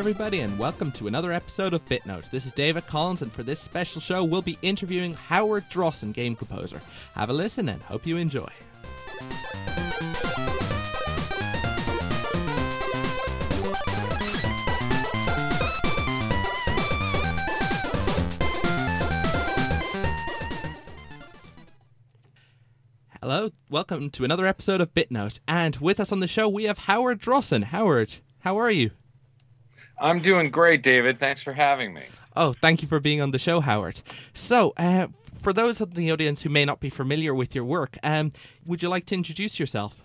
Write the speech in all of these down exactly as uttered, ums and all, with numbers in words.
everybody, and welcome to another episode of BitNote. This is David Collins, and for this special show, we'll be interviewing Howard Drossen, game composer. Have a listen and hope you enjoy. Hello, welcome to another episode of BitNote, and with us on the show we have Howard Drossen. Howard, how are you? I'm doing great, David. Thanks for having me. Oh, thank you for being on the show, Howard. So, uh, for those of the audience who may not be familiar with your work, um, would you like to introduce yourself?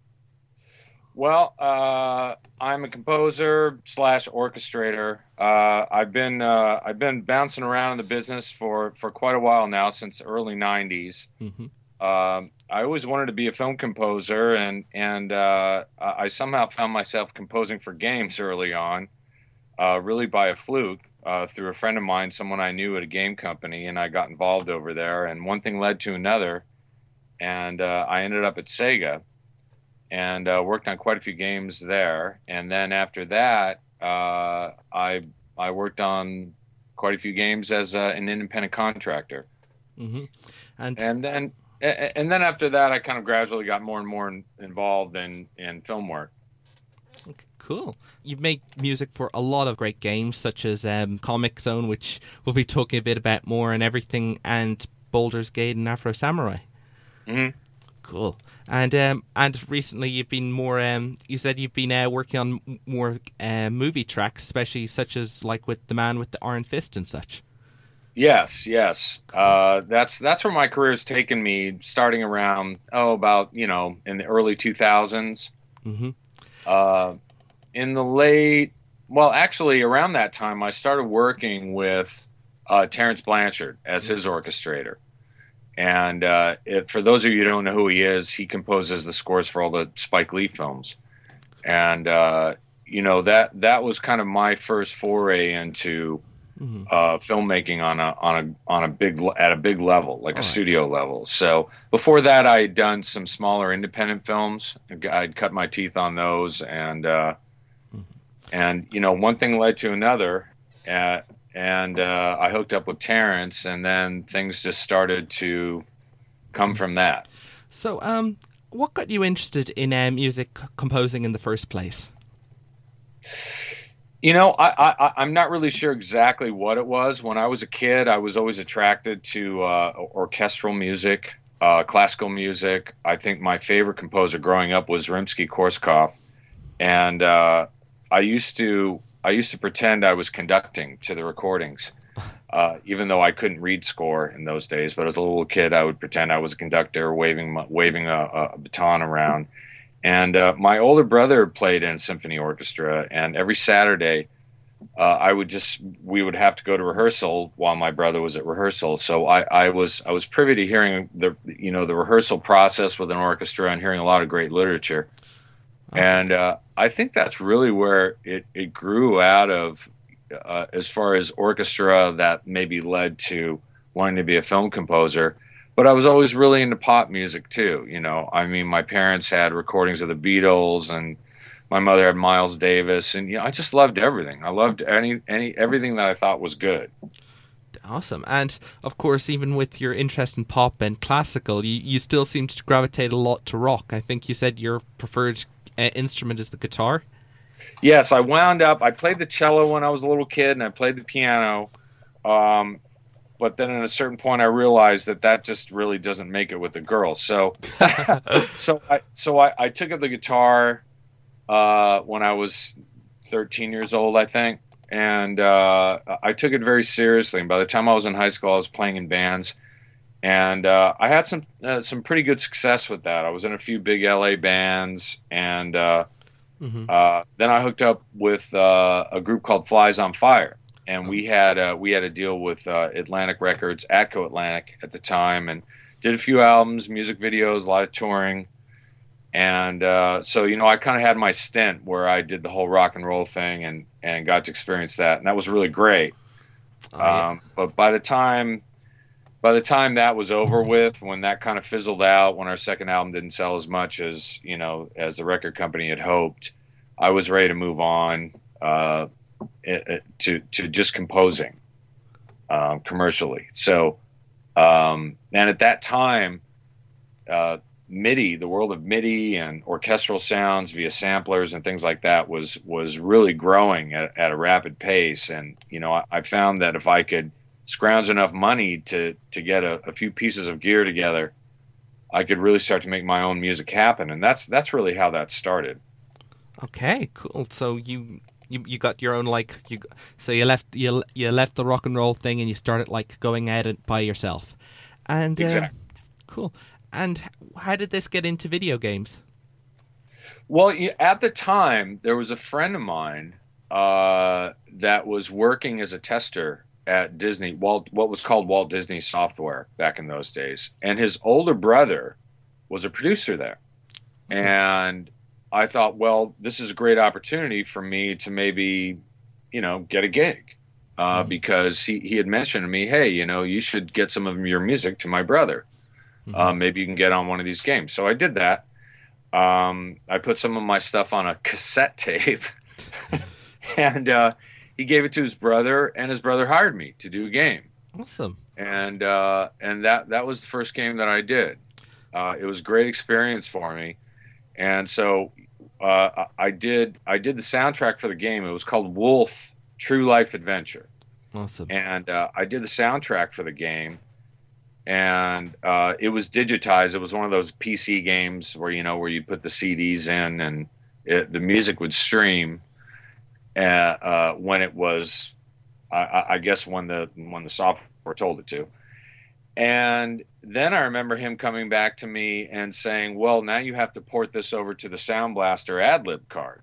Well, uh, I'm a composer slash orchestrator. Uh, I've been uh, I've been bouncing around in the business for, for quite a while now, since the early nineties. Mm-hmm. Um, I always wanted to be a film composer, and and uh, I somehow found myself composing for games early on. Uh, really by a fluke, uh, through a friend of mine, someone I knew at a game company, and I got involved over there, and one thing led to another, and uh, I ended up at Sega, and uh, worked on quite a few games there, and then after that, uh, I I worked on quite a few games as uh, an independent contractor, mm-hmm. and and then and then after that, I kind of gradually got more and more in, involved in in film work. Okay, cool. You've made music for a lot of great games, such as um, Comic Zone, which we'll be talking a bit about more, and everything, and Baldur's Gate and Afro Samurai. Mm-hmm. Cool. And um, and recently you've been more. Um, you said you've been uh, working on more uh, movie tracks, especially such as like with The Man with the Iron Fist and such. Yes, yes. Uh, that's that's where my career has taken me, starting around oh about you know in the early two thousands. Mm-hmm. Uh, in the late, well, actually around that time, I started working with uh, Terrence Blanchard as his orchestrator. And uh, it, for those of you who don't know who he is, he composes the scores for all the Spike Lee films. And, uh, you know, that that was kind of my first foray into mm-hmm. uh, filmmaking on a on a on a big at a big level, like all a right. studio level. So before that, I had done some smaller independent films. I'd cut my teeth on those, and uh, mm-hmm. and you know, one thing led to another, uh, and uh, I hooked up with Terrence, and then things just started to come from that. So, um, what got you interested in uh, music composing in the first place? You know, I, I, I'm not really sure exactly what it was. When I was a kid, I was always attracted to uh, orchestral music, uh, classical music. I think my favorite composer growing up was Rimsky-Korsakov, and uh, I used to I used to pretend I was conducting to the recordings, uh, even though I couldn't read score in those days. But as a little kid, I would pretend I was a conductor, waving my, waving a, a baton around. And uh, my older brother played in a symphony orchestra, and every Saturday uh, I would just we would have to go to rehearsal while my brother was at rehearsal. So I, I was I was privy to hearing the you know the rehearsal process with an orchestra and hearing a lot of great literature. Okay. And uh, I think that's really where it, it grew out of, uh, as far as orchestra, that maybe led to wanting to be a film composer. But I was always really into pop music too. You know, I mean, my parents had recordings of the Beatles, and my mother had Miles Davis, and you know, I just loved everything. I loved any any everything that I thought was good. Awesome. And of course, even with your interest in pop and classical, you, you still seem to gravitate a lot to rock. I think you said your preferred uh, instrument is the guitar. Yes, I wound up. I played the cello when I was a little kid, and I played the piano. Um, But then at a certain point, I realized that that just really doesn't make it with the girls. So, so I so I, I took up the guitar uh, when I was thirteen years old, I think, and uh, I took it very seriously. And by the time I was in high school, I was playing in bands, and uh, I had some uh, some pretty good success with that. I was in a few big L A bands, and uh, mm-hmm. uh, then I hooked up with uh, a group called Flies on Fire. And we had uh, we had a deal with uh, Atlantic Records, Atco Atlantic at the time, and did a few albums, music videos, a lot of touring. And uh, so, you know, I kind of had my stint where I did the whole rock and roll thing and, and got to experience that. And that was really great. Oh, yeah. um, but by the time by the time that was over with, when that kind of fizzled out, when our second album didn't sell as much as, you know, as the record company had hoped, I was ready to move on. Uh, it, it, to to just composing um, commercially. So, um, and at that time, uh, MIDI, the world of MIDI and orchestral sounds via samplers and things like that was was really growing at, at a rapid pace. And you know, I, I found that if I could scrounge enough money to to get a, a few pieces of gear together, I could really start to make my own music happen. And that's that's really how that started. Okay, cool. So you you, you got your own like you so you left you you left the rock and roll thing and you started like going at it by yourself. And uh, Exactly. cool. And how did this get into video games? Well, y- at the time, there was a friend of mine uh, that was working as a tester at Disney, Walt, what was called Walt Disney Software back in those days, and his older brother was a producer there. And I thought, well, this is a great opportunity for me to maybe, you know, get a gig uh, Mhm. because he, he had mentioned to me, hey, you know, you should get some of your music to my brother. Mhm. Uh, maybe you can get on one of these games. So I did that. Um, I put some of my stuff on a cassette tape, and uh, he gave it to his brother, and his brother hired me to do a game. Awesome. And uh, and that that was the first game that I did. Uh, it was a great experience for me, and so uh, I I did I did the soundtrack for the game. It was called Wolf: True Life Adventure, Awesome. and uh, I did the soundtrack for the game. And uh, it was digitized. It was one of those P C games where you know where you put the C Ds in and it, the music would stream uh, uh, when it was, I, I guess, when the when the software told it to. And then I remember him coming back to me and saying, "Well, now you have to port this over to the Sound Blaster AdLib card."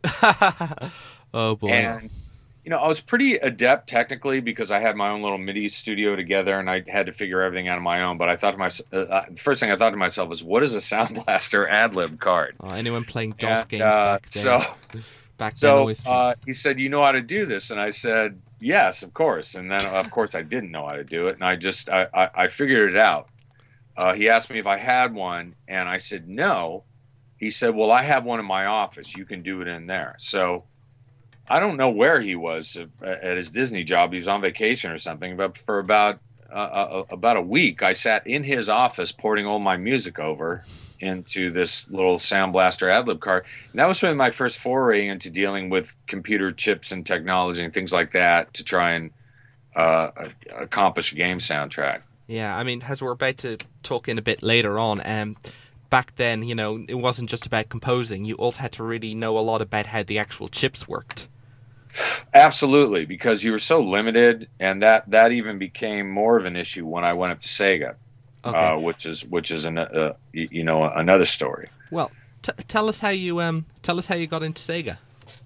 Oh boy. And you know, I was pretty adept technically because I had my own little MIDI studio together and I had to figure everything out on my own. But I thought to myself, uh, uh, the first thing I thought to myself was, what is a Sound Blaster AdLib card? Oh, anyone playing DOS And games uh, back then? so, Back then, so always. uh, he said, you know how to do this? And I said, yes, of course. And then, of course, I didn't know how to do it. And I just, I, I, I figured it out. Uh, he asked me if I had one, and I said, no. He said, well, I have one in my office. You can do it in there. So I don't know where he was at his Disney job. He was on vacation or something. But for about uh, uh, about a week, I sat in his office porting all my music over into this little Sound Blaster AdLib card. And that was really my first foray into dealing with computer chips and technology and things like that to try and uh, accomplish a game soundtrack. Yeah, I mean, as we're about to talk in a bit later on, um, back then, you know, it wasn't just about composing. You also had to really know a lot about how the actual chips worked. Absolutely, because you were so limited, and that that even became more of an issue when I went up to Sega, Okay. uh, which is which is an, uh, you know another story. Well, t- tell us how you um tell us how you got into Sega.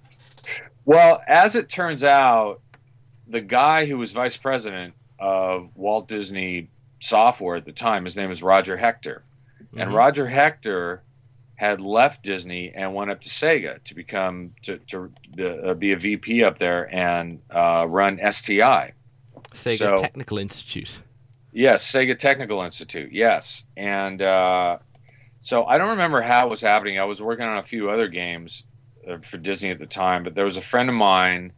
Well, as it turns out, the guy who was vice president of Walt Disney Software at the time, his name is Roger Hector, and Mhm. Roger Hector had left Disney and went up to Sega to become to to uh, be a V P up there and uh, run S T I. Sega So- Technical Institute. Yes, Sega Technical Institute. Yes, and uh, so I don't remember how it was happening. I was working on a few other games uh, for Disney at the time, but there was a friend of mine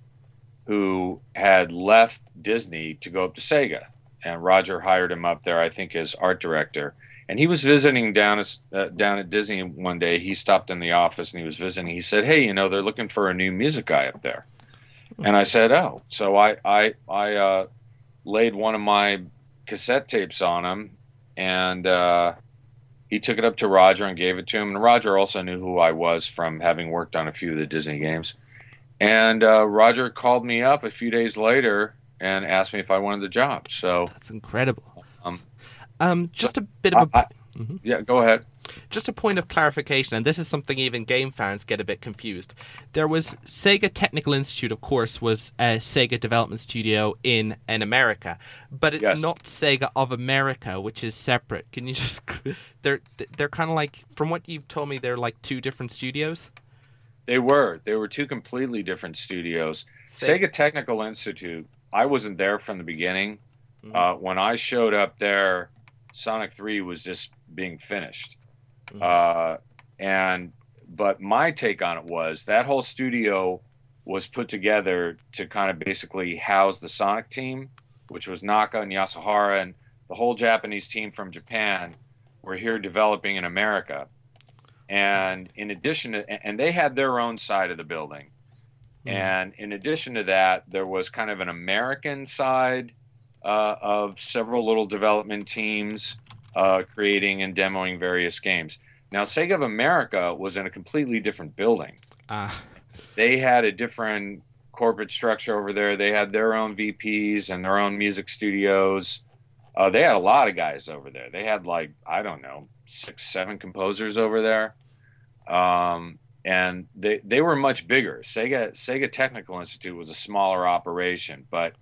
who had left Disney to go up to Sega, and Roger hired him up there, I think, as art director. And he was visiting down at, uh, down at Disney one day. He stopped in the office and he was visiting. He said, "Hey, you know, they're looking for a new music guy up there." And I said, "Oh." So I I I uh, laid one of my cassette tapes on him, and uh, he took it up to Roger and gave it to him. And Roger also knew who I was from having worked on a few of the Disney games. And uh, Roger called me up a few days later and asked me if I wanted the job. So, That's incredible. um, Um, just a bit of a I, I, yeah, go ahead. just a point of clarification, and this is something even game fans get a bit confused. There was Sega Technical Institute, of course, was a Sega development studio in in America, but it's Yes. not Sega of America, which is separate. Can you just they're they're kind of like, from what you've told me, they're like two different studios. They were. They were two completely different studios. Sega- Sega Technical Institute, I wasn't there from the beginning. Mhm. Uh, when I showed up there, Sonic three was just being finished. Mhm. Uh, and but my take on it was that whole studio was put together to kind of basically house the Sonic team, which was Naka and Yasuhara, and the whole Japanese team from Japan were here developing in America. And in addition to, and they had their own side of the building. Mm. And in addition to that, there was kind of an American side uh, of several little development teams uh, creating and demoing various games. Now, Sega of America was in a completely different building. Ah. They had a different corporate structure over there. They had their own V Ps and their own music studios. Uh, they had a lot of guys over there. They had like, I don't know, six, seven composers over there. Um, and they, they were much bigger. Sega, Sega Technical Institute was a smaller operation, but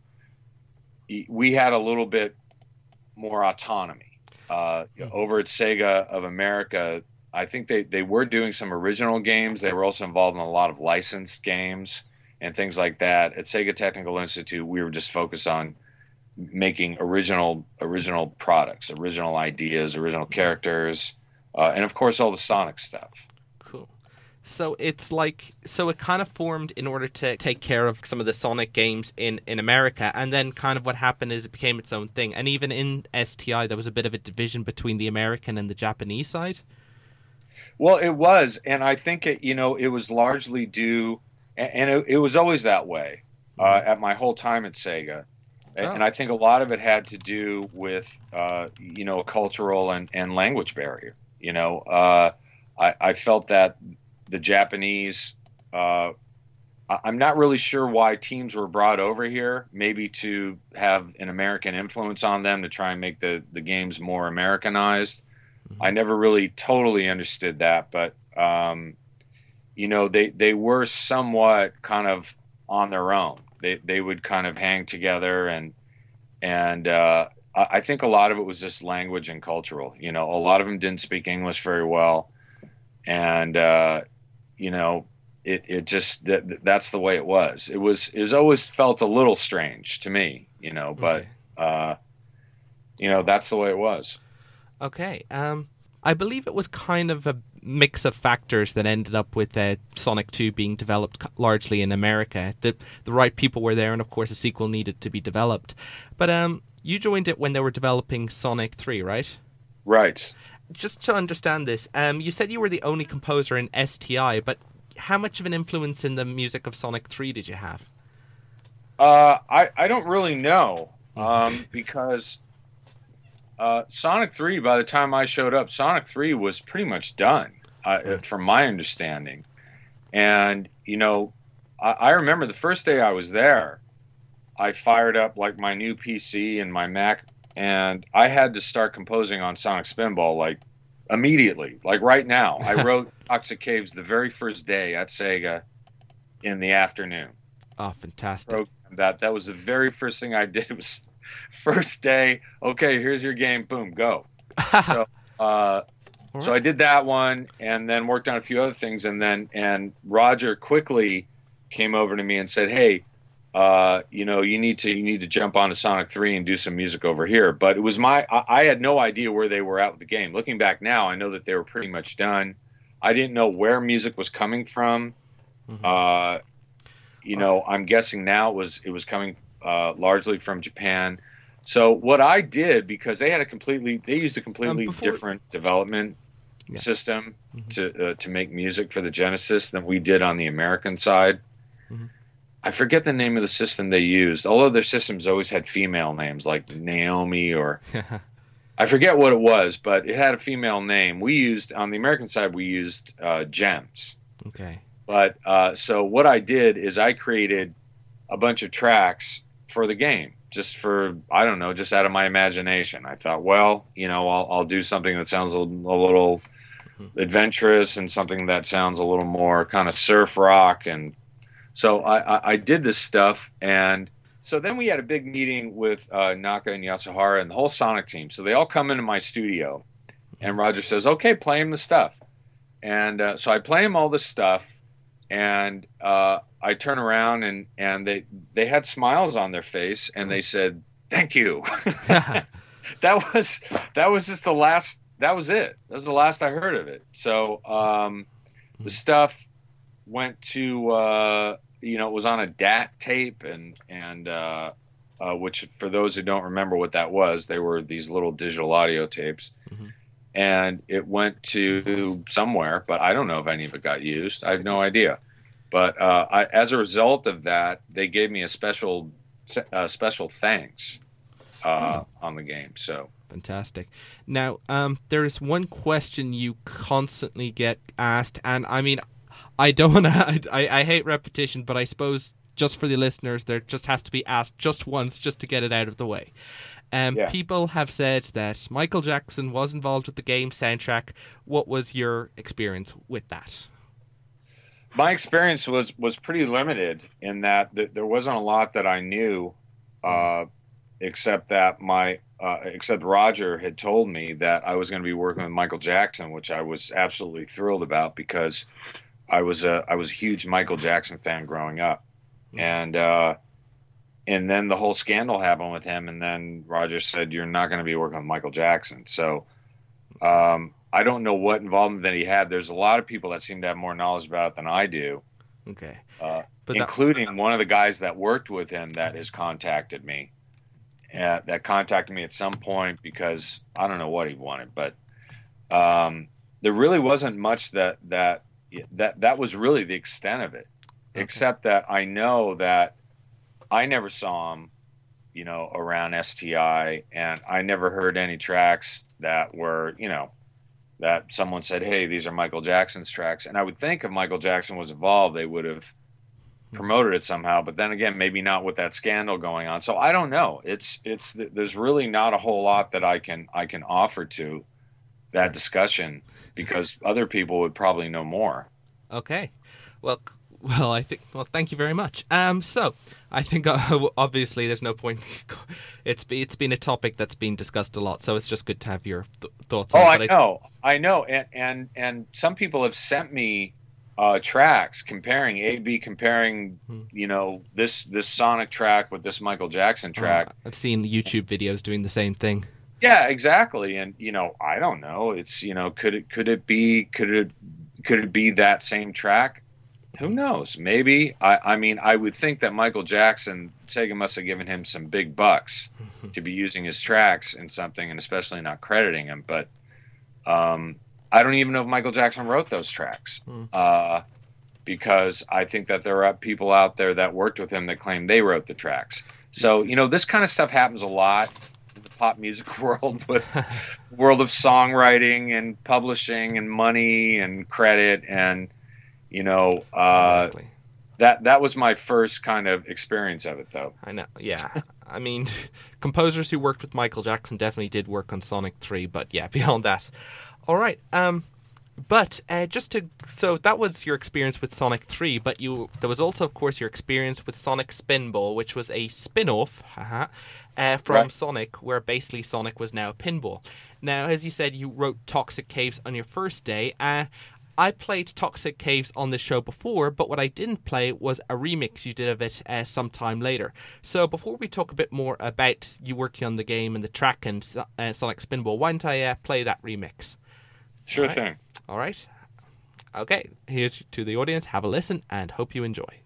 we had a little bit more autonomy. Uh, mm-hmm. Over at Sega of America, I think they, they were doing some original games. They were also involved in a lot of licensed games and things like that. At Sega Technical Institute, we were just focused on making original original products, original ideas, original characters, uh, and of course all the Sonic stuff. Cool. So it's like, so it kind of formed in order to take care of some of the Sonic games in, in America, and then kind of what happened is it became its own thing. And even in S T I, there was a bit of a division between the American and the Japanese side. Well, it was, and I think it, you know, it was largely due, and it, it was always that way uh, at my whole time at Sega. Oh. And I think a lot of it had to do with, uh, you know, a cultural and, and language barrier. You know, uh, I, I felt that the Japanese, uh, I'm not really sure why teams were brought over here, maybe to have an American influence on them to try and make the, the games more Americanized. Mm-hmm. I never really totally understood that, but, um, you know, they, they were somewhat kind of on their own. They they would kind of hang together, and and uh, I think a lot of it was just language and cultural. You know, a lot of them didn't speak English very well, and uh, you know, it it just that, that's the way it was. It was it was always felt a little strange to me. You know, but okay. uh, you know, that's the way it was. Okay. Um, I believe it was kind of a mix of factors that ended up with uh, Sonic two being developed largely in America. The the right people were there, and of course a sequel needed to be developed. But um, you joined it when they were developing Sonic three, right? Right. Just to understand this, um, you said you were the only composer in S T I, but how much of an influence in the music of Sonic three did you have? Uh, I, I don't really know, um, because... Uh, Sonic three, by the time I showed up, Sonic three was pretty much done, uh, mm. from my understanding. And, you know, I, I remember the first day I was there, I fired up like my new P C and my Mac, and I had to start composing on Sonic Spinball like immediately, like right now. I wrote Toxic Caves the very first day at Sega in the afternoon. Oh, fantastic. That, that was the very first thing I did. It was... First day, okay, here's your game, boom, go. so, uh, right. so I did that one, and then worked on a few other things, and then and Roger quickly came over to me and said, "Hey, uh, you know, you need to you need to jump onto Sonic three and do some music over here." But it was my I, I had no idea where they were at with the game. Looking back now, I know that they were pretty much done. I didn't know where music was coming from. Mm-hmm. Uh, you know, I'm guessing now it was it was coming. Uh, largely from Japan. So what I did, because they had a completely, they used a completely um, before... different development yeah. system mm-hmm. to uh, to make music for the Genesis than we did on the American side. Mm-hmm. I forget the name of the system they used. Although their systems always had female names like Naomi or I forget what it was, but it had a female name. We used on the American side, we used uh, Gems. Okay. But uh, so what I did is I created a bunch of tracks for the game, just for, I don't know, just out of my imagination. I thought, well, you know, I'll, I'll do something that sounds a, a little mm-hmm. adventurous and something that sounds a little more kind of surf rock. And so I, I, I did this stuff. And so then we had a big meeting with uh, Naka and Yasuhara and the whole Sonic team. So they all come into my studio, and Roger says, okay, play him the stuff. And uh, so I play him all this stuff, and uh, I turn around and, and they, they had smiles on their face, and they said, thank you. that was, that was just the last, that was it. That was the last I heard of it. So um, the stuff went to, uh, you know, it was on a D A T tape, and and uh, uh, which for those who don't remember what that was, they were these little digital audio tapes, mm-hmm. and it went to somewhere, but I don't know if any of it got used. I have no idea. But uh, I, as a result of that, they gave me a special uh, special thanks uh, oh. on the game. So. Fantastic. Now, um, there is one question you constantly get asked, and I mean, I don't want to, I, I hate repetition, but I suppose just for the listeners, there just has to be asked just once just to get it out of the way. Um, yeah. People have said that Michael Jackson was involved with the game soundtrack. What was your experience with that? My experience was, was pretty limited in that th- there wasn't a lot that I knew, uh, except that my Uh, except Roger had told me that I was going to be working with Michael Jackson, which I was absolutely thrilled about because I was a I was a huge Michael Jackson fan growing up, and uh, and then the whole scandal happened with him, and then Roger said you're not going to be working with Michael Jackson. So um, I don't know what involvement that he had. There's a lot of people that seem to have more knowledge about it than I do. Okay, uh, but including that- one of the guys that worked with him that has contacted me. Uh, that contacted me at some point because I don't know what he wanted, but um, there really wasn't much that that that that was really the extent of it, okay. Except that I know that I never saw him, you know, around S T I, and I never heard any tracks that were, you know, that someone said, "Hey, these are Michael Jackson's tracks," and I would think if Michael Jackson was involved, they would have promoted it somehow, but then again, maybe not with that scandal going on. So I don't know. It's it's there's really not a whole lot that I can I can offer to that discussion because other people would probably know more. Okay, well, well, I think well, thank you very much. Um, so I think uh, obviously there's no point. It's it's been a topic that's been discussed a lot, so it's just good to have your th- thoughts. Oh, on I it. know, I know, and and and some people have sent me. Uh, tracks comparing A B comparing hmm. you know this this Sonic track with this Michael Jackson track. Oh, I've seen YouTube videos doing the same thing. Yeah, exactly. And you know I don't know. It's you know could it could it be could it could it be that same track? Who knows? Maybe. I I mean I would think that Michael Jackson, Sega must have given him some big bucks to be using his tracks in something, and especially not crediting him. But um. I don't even know if Michael Jackson wrote those tracks uh, because I think that there are people out there that worked with him that claim they wrote the tracks. So, you know, this kind of stuff happens a lot in the pop music world with world of songwriting and publishing and money and credit. And, you know, uh, exactly. that that was my first kind of experience of it, though. I know. Yeah. I mean, composers who worked with Michael Jackson definitely did work on Sonic three. But yeah, beyond that. All right, um, but uh, just to so that was your experience with Sonic three, but you there was also, of course, your experience with Sonic Spinball, which was a spin-off uh-huh, uh, from right. Sonic, where basically Sonic was now a pinball. Now, as you said, you wrote Toxic Caves on your first day. Uh, I played Toxic Caves on the show before, but what I didn't play was a remix you did of it uh, sometime later. So before we talk a bit more about you working on the game and the track and uh, Sonic Spinball, why don't I uh, play that remix? Sure All right. thing. All right. Okay, here's to the audience. Have a listen and hope you enjoy.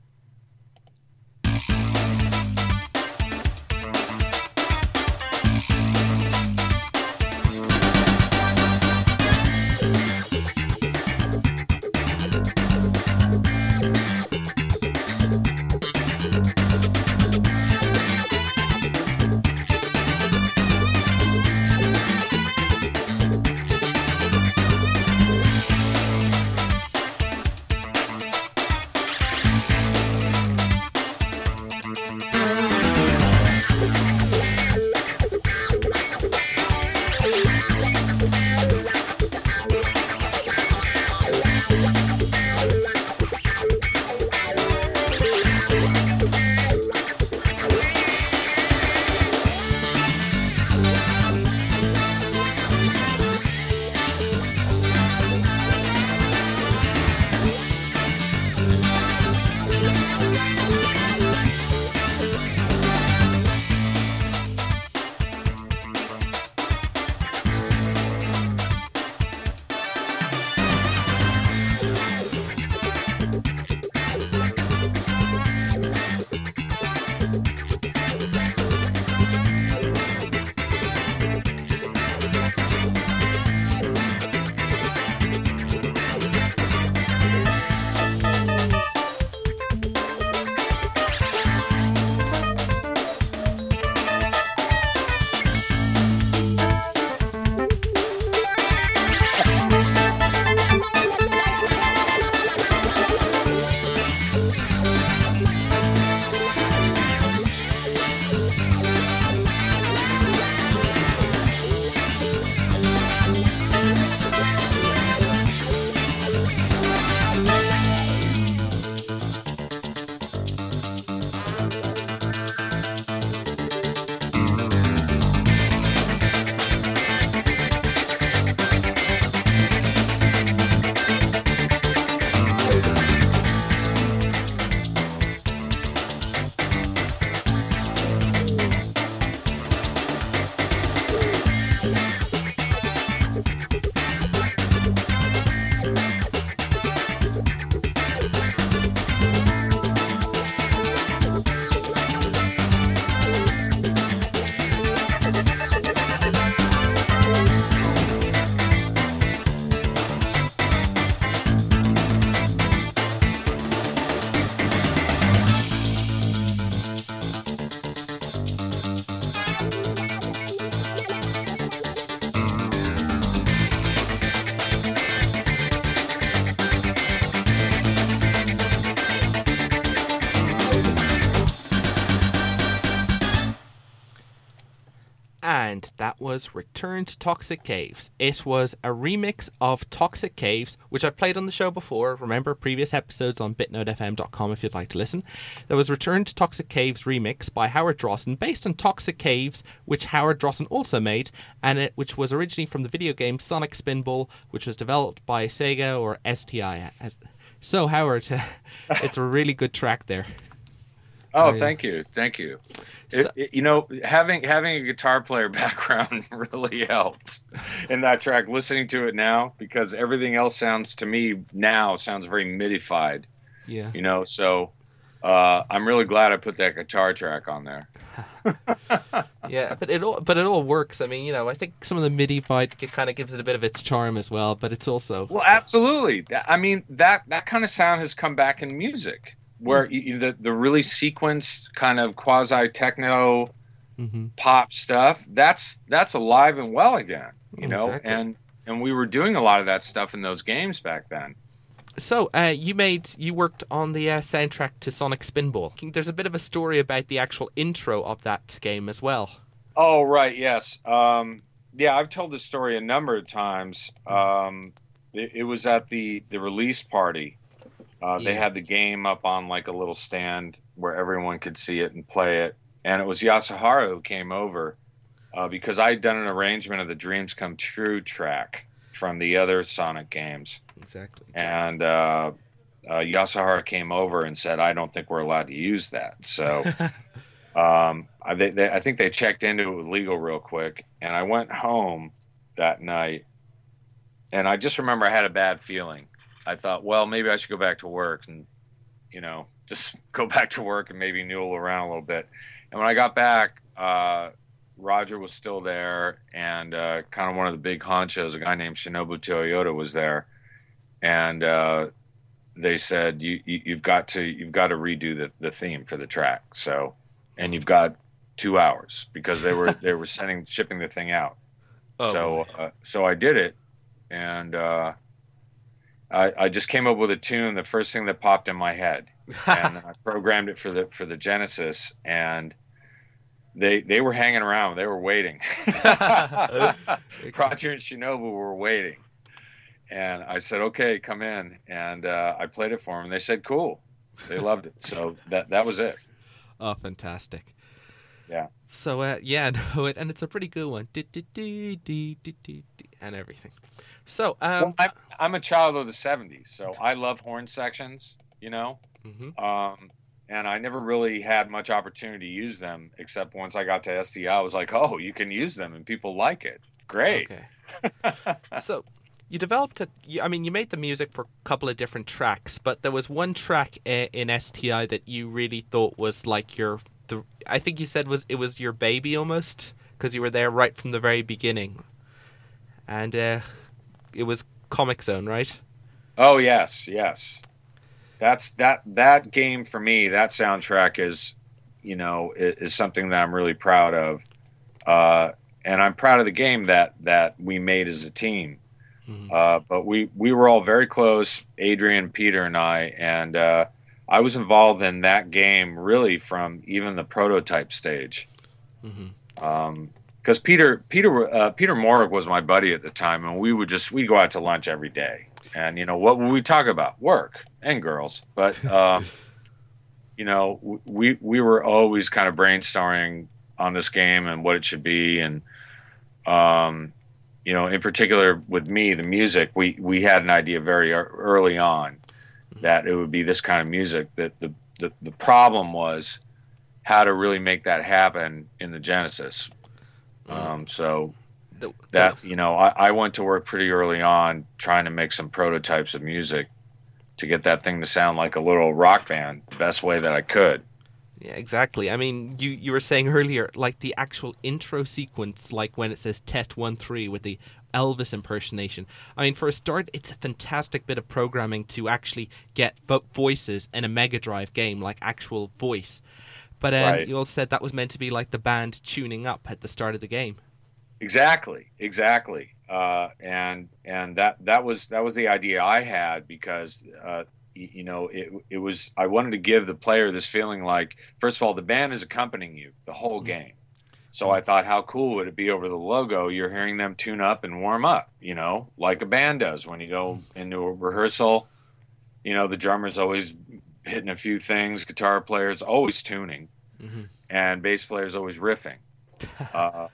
and that was Return to Toxic Caves. It was a remix of Toxic Caves, which I played on the show before. Remember previous episodes on bitnote f m dot com if you'd like to listen. There was Return to Toxic Caves remix by Howard Drossen, based on Toxic Caves, which Howard Drossen also made, and it which was originally from the video game Sonic Spinball, which was developed by Sega or S T I. So, Howard, it's a really good track there. Oh, I mean, thank you, thank you. So, it, it, you know, having having a guitar player background really helped in that track. Listening to it now, because everything else sounds to me now sounds very midified. Yeah. You know, so uh, I'm really glad I put that guitar track on there. Yeah, but it all but it all works. I mean, you know, I think some of the midified kind of gives it a bit of its charm as well. But it's also well, absolutely. I mean, that that kind of sound has come back in music. Where you, the the really sequenced kind of quasi techno mm-hmm. pop stuff, that's that's alive and well again, you know, exactly. and and we were doing a lot of that stuff in those games back then. So uh, you made you worked on the uh, soundtrack to Sonic Spinball. There's a bit of a story about the actual intro of that game as well. Oh right, yes, um, yeah, I've told this story a number of times. Um, it, it was at the the release party. Uh, they yeah. had the game up on like a little stand where everyone could see it and play it. And it was Yasuhara who came over uh, because I had done an arrangement of the Dreams Come True track from the other Sonic games. Exactly. And uh, uh, Yasuhara came over and said, I don't think we're allowed to use that. So um, I, they, they, I think they checked into it with legal real quick. And I went home that night. And I just remember I had a bad feeling. I thought, well, maybe I should go back to work and, you know, just go back to work and maybe noodle around a little bit. And when I got back, uh, Roger was still there, and uh, kind of one of the big honchos, a guy named Shinobu Toyota, was there, and uh, they said, you, you, you've got to you've got to redo the, the theme for the track. So, and you've got two hours because they were they were sending shipping the thing out. Oh, so uh, so I did it, and. Uh, I, I just came up with a tune, the first thing that popped in my head, and I programmed it for the for the Genesis, and they they were hanging around, they were waiting. Roger and Shinobu were waiting, and I said, "Okay, come in," and uh, I played it for them. And they said, "Cool," they loved it. So that that was it. Oh, fantastic! Yeah. So uh, yeah, no, it, and it's a pretty good one, and everything. So, um, well, I'm, I'm a child of the seventies, so I love horn sections, you know, mm-hmm. um, and I never really had much opportunity to use them, except once I got to S D I, I was like, oh, you can use them, and people like it. Great. Okay. So, you developed a, I mean, you made the music for a couple of different tracks, but there was one track in S T I that you really thought was like your, the, I think you said was it was your baby almost, because you were there right from the very beginning. And, uh... it was Comic Zone, right? Oh yes, yes. That's that that game for me. That soundtrack is, you know, is, is something that I'm really proud of, uh, and I'm proud of the game that that we made as a team. Mm-hmm. Uh, but we we were all very close, Adrian, Peter, and I, and uh, I was involved in that game really from even the prototype stage. Mm-hmm. Um, Because Peter Peter uh, Peter Morick was my buddy at the time, and we would just we go out to lunch every day, and you know what would we talk about? Work and girls, but uh, you know we we were always kind of brainstorming on this game and what it should be, and um, you know in particular with me the music we we had an idea very early on that it would be this kind of music. That the the, the problem was how to really make that happen in the Genesis. Um, so that, you know, I, I went to work pretty early on trying to make some prototypes of music to get that thing to sound like a little rock band the best way that I could. Yeah, exactly. I mean, you, you were saying earlier, like the actual intro sequence, like when it says test one three with the Elvis impersonation. I mean, for a start, it's a fantastic bit of programming to actually get vo- voices in a Mega Drive game, like actual voice. But um, right. You all said that was meant to be like the band tuning up at the start of the game. Exactly, exactly, uh, and and that that was that was the idea I had because uh, you, you know it it was I wanted to give the player this feeling like, first of all, the band is accompanying you the whole game, So I thought, how cool would it be over the logo? You're hearing them tune up and warm up, you know, like a band does when you go into a rehearsal. You know, the drummer's always hitting a few things, guitar player's always tuning, Mm-hmm. and bass player's always riffing. Uh,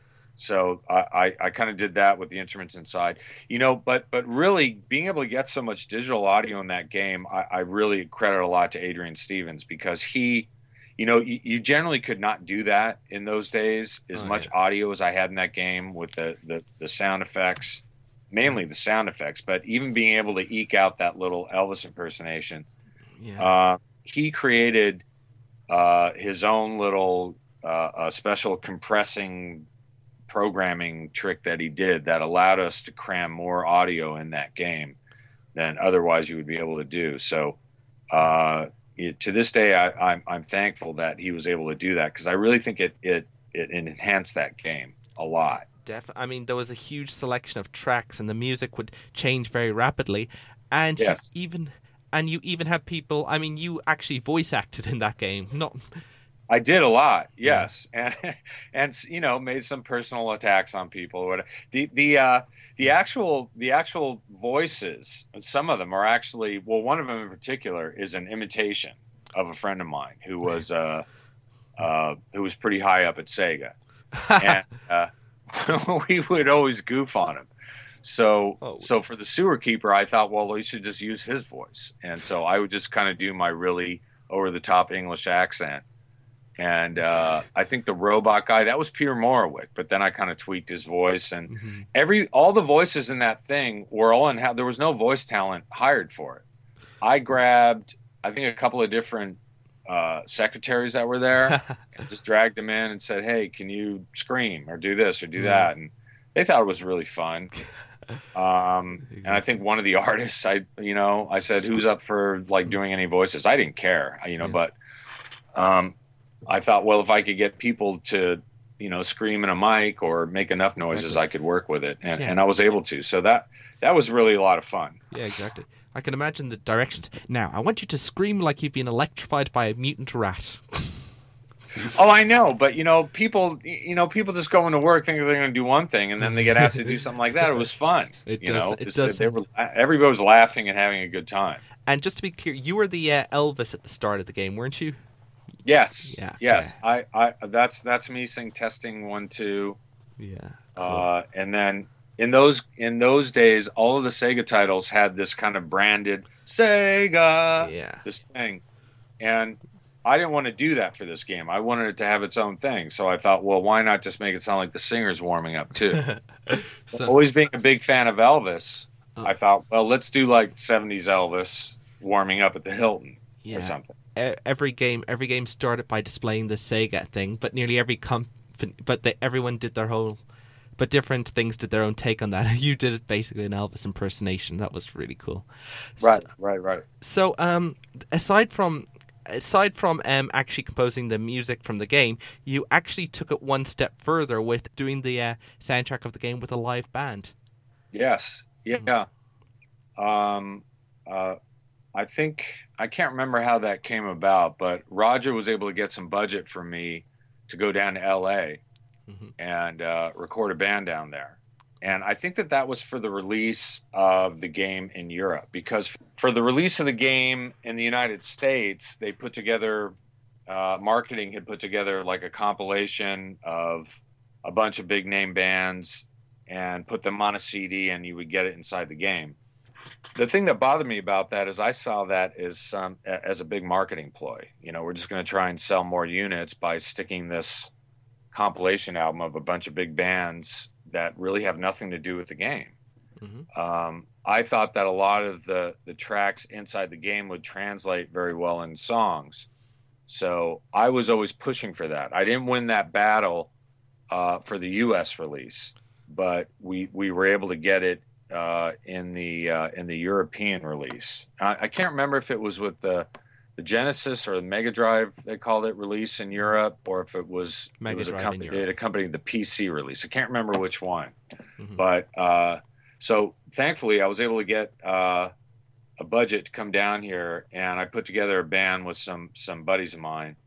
so I, I, I kind of did that with the instruments inside, you know, but but really being able to get so much digital audio in that game, I, I really credit a lot to Adrian Stevens, because he, you know, you, you generally could not do that in those days, as Oh, much yeah. audio as I had in that game with the, the, the sound effects, mainly the sound effects, but even being able to eke out that little Elvis impersonation. Yeah. Uh, he created uh, his own little uh, uh, special compressing programming trick that he did that allowed us to cram more audio in that game than otherwise you would be able to do. So uh, it, to this day, I, I'm, I'm thankful that he was able to do that, because I really think it, it, it enhanced that game a lot. Def- I mean, there was a huge selection of tracks, and the music would change very rapidly. And you Yes. even and you even had people. I mean, you actually voice acted in that game. Not I did a lot, yes, and and you know, made some personal attacks on people. Or whatever. The the uh, the actual the actual voices, some of them are actually, well, one of them in particular is an imitation of a friend of mine who was uh, uh, who was pretty high up at Sega, and uh, we would always goof on him. So Oh. so for the sewer keeper, I thought, well, we should just use his voice, and so I would just kind of do my really over the top English accent. And uh, I think the robot guy, that was Peter Morawick, but then I kind of tweaked his voice, and Mm-hmm. every all the voices in that thing were all in. There was no voice talent hired for it. I grabbed, I think, a couple of different uh, secretaries that were there, and just dragged them in and said, "Hey, can you scream or do this or do Yeah. that?" And they thought it was really fun. Um, Exactly. And I think one of the artists, I you know, I said, "Who's up for like doing any voices?" I didn't care, you know, Yeah. but. Um, I thought, well, if I could get people to, you know, scream in a mic or make enough noises, Exactly. I could work with it, and, Yeah. and I was able to. So that that was really a lot of fun. Yeah, exactly. I can imagine the directions. Now, I want you to scream like you've been electrified by a mutant rat. Oh, I know, but you know, people, you know, people just go into work thinking they're going to do one thing, and then they get asked to do something like that. It was fun. It you does- know, it It's does that They were, everybody was laughing and having a good time. And just to be clear, you were the uh, Elvis at the start of the game, weren't you? Yes. Yeah, Yes. I, I. That's that's me saying testing one two. Yeah. Uh, and then in those in those days, all of the Sega titles had this kind of branded Sega, Yeah. this thing, and I didn't want to do that for this game. I wanted it to have its own thing. So I thought, well, why not just make it sound like the singer's warming up too? So, Always being a big fan of Elvis, Oh. I thought, well, let's do like seventies Elvis warming up at the Hilton yeah. or something. e- every game every game started by displaying the Sega thing, but nearly every company, but they, everyone did their whole, but different things did their own take on that. You did it basically an Elvis impersonation. That was really cool. Right, So, right, right. so um, aside from aside from um actually composing the music from the game, you actually took it one step further with doing the uh, soundtrack of the game with a live band. Yes. Yeah. Um, uh, I think I can't remember how that came about, but Roger was able to get some budget for me to go down to L A Mhm. and uh, record a band down there. And I think that that was for the release of the game in Europe, because for the release of the game in the United States, they put together, uh, marketing had put together like a compilation of a bunch of big name bands and put them on a C D, and you would get it inside the game. The thing that bothered me about that is I saw that as um, as a big marketing ploy. You know, we're just going to try and sell more units by sticking this compilation album of a bunch of big bands that really have nothing to do with the game. Mhm. Um, I thought that a lot of the the tracks inside the game would translate very well in songs. So I was always pushing for that. I didn't win that battle uh, for the U S release, but we we were able to get it uh, in the uh, in the European release. I, I can't remember if it was with the the Genesis or the Mega Drive, they called it, release in Europe, or if it was Mega it was Drive in accompanied, Europe. it accompanied the P C release. I can't remember which one, Mhm. but uh, so thankfully I was able to get uh, a budget to come down here, and I put together a band with some some buddies of mine,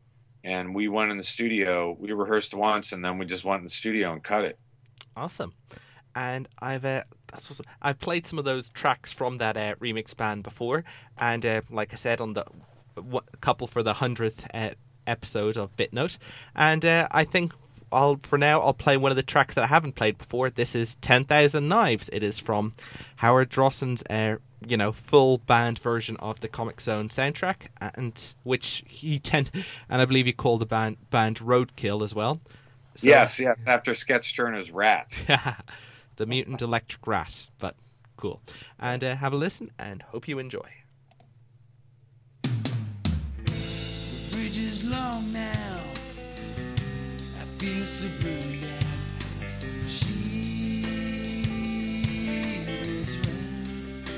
and we went in the studio. We rehearsed once, and then we just went in the studio and cut it. Awesome. And I've uh, that's awesome. I've played some of those tracks from that uh, remix band before, and uh, like I said, on the w- couple for the hundredth uh, episode of BitNote, and uh, I think I'll for now I'll play one of the tracks that I haven't played before. This is ten thousand Knives. It is from Howard Drosson's uh, you know full band version of the Comic Zone soundtrack, and which he tend and I believe he called the band band Roadkill as well. So, yes, yes, after Sketch Turner's Rat. The Mutant Electric Rat, but cool. And uh, have a listen and hope you enjoy. The bridge is long now. I feel so burned out. She was right.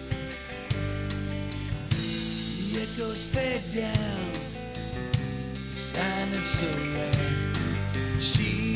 The echoes fade down. The silence so right. She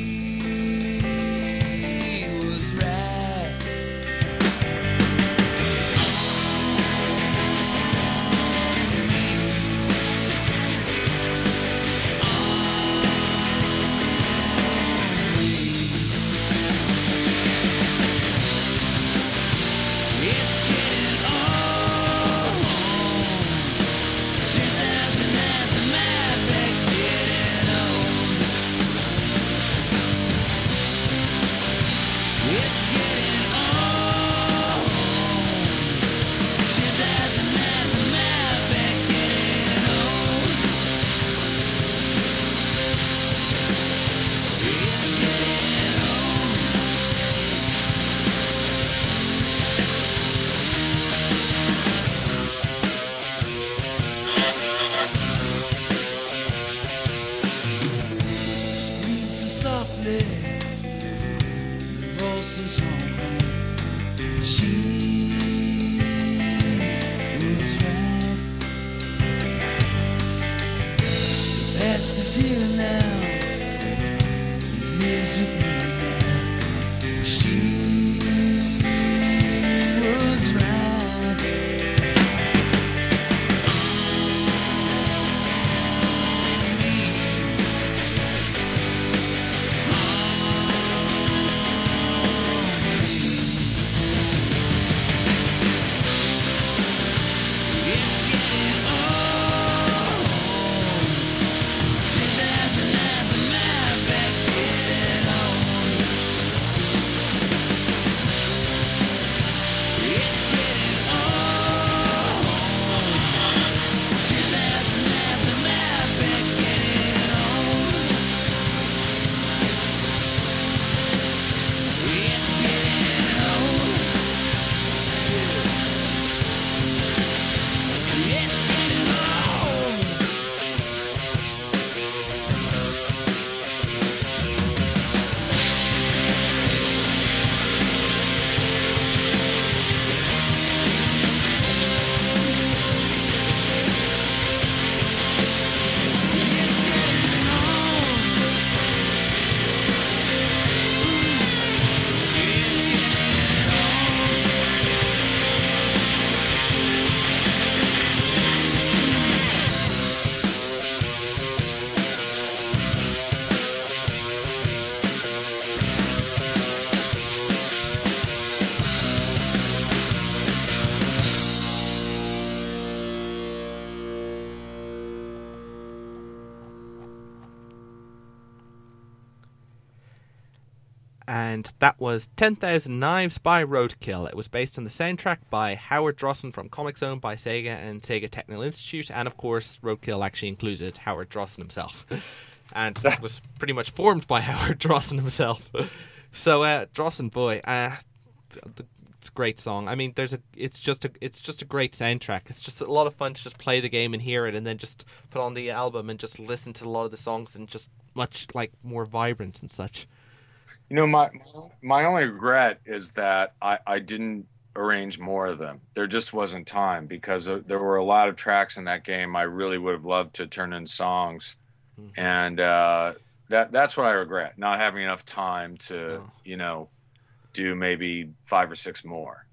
And that was ten thousand Knives by Roadkill. It was based on the soundtrack by Howard Drosson from Comic Zone by Sega and Sega Technical Institute. And of course, Roadkill actually included Howard Drosson himself. And it was pretty much formed by Howard Drosson himself. So, uh, Drosson, boy, uh, it's a great song. I mean, there's a, it's just a, it's just a great soundtrack. It's just a lot of fun to just play the game and hear it, and then just put on the album and just listen to a lot of the songs, and just much like more vibrant and such. You know, my my only regret is that I, I didn't arrange more of them. There just wasn't time, because there were a lot of tracks in that game I really would have loved to turn in songs. Mm-hmm. And uh, that that's what I regret, not having enough time to, oh. you know, do maybe five or six more.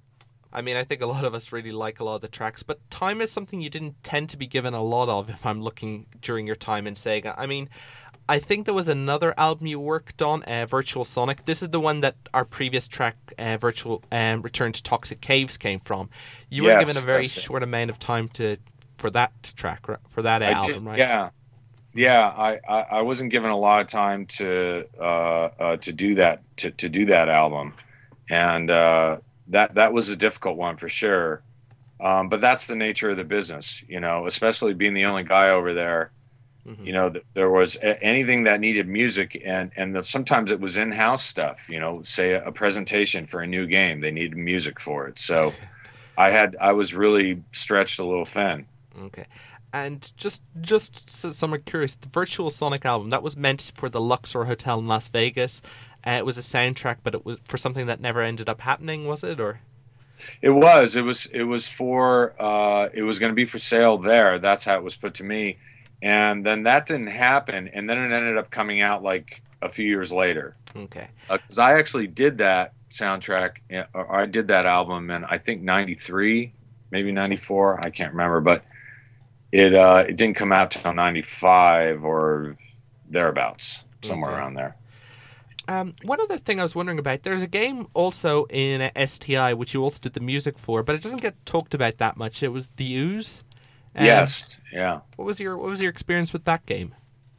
I mean, I think a lot of us really like a lot of the tracks, but time is something you didn't tend to be given a lot of if I'm looking during your time in Sega. I mean, I think there was another album you worked on, uh, Virtual Sonic. This is the one that our previous track, uh, Virtual um, Return to Toxic Caves, came from. You Yes, were given a very that's it. short amount of time to for that track, right? For that uh, I album, did- right? Yeah, yeah. I, I, I wasn't given a lot of time to uh, uh, to do that to, to do that album, and uh, that that was a difficult one for sure. Um, but that's the nature of the business, you know. Especially being the only guy over there, Mhm. you know. Th- there was a- anything that needed music, and and the, sometimes it was in-house stuff. You know, say a, a presentation for a new game, they needed music for it. So I had I was really stretched a little thin. Okay. And just just so someone curious, the Virtual Sonic album, that was meant for the Luxor Hotel in Las Vegas. Uh, it was a soundtrack, but it was for something that never ended up happening, was it? Or It was. It was. It was for. Uh, it was going to be for sale there. That's how it was put to me, and then that didn't happen. And then it ended up coming out like a few years later. okay. Because I actually did that soundtrack, uh, or I did that album in I think ninety-three, maybe ninety-four. I can't remember, but it uh, it didn't come out till ninety-five or thereabouts, somewhere Okay. around there. Um, one other thing I was wondering about, there's a game also in uh, S T I which you also did the music for, but it doesn't get talked about that much. It was The Ooze. Um, Yes. Yeah. What was your What was your experience with that game?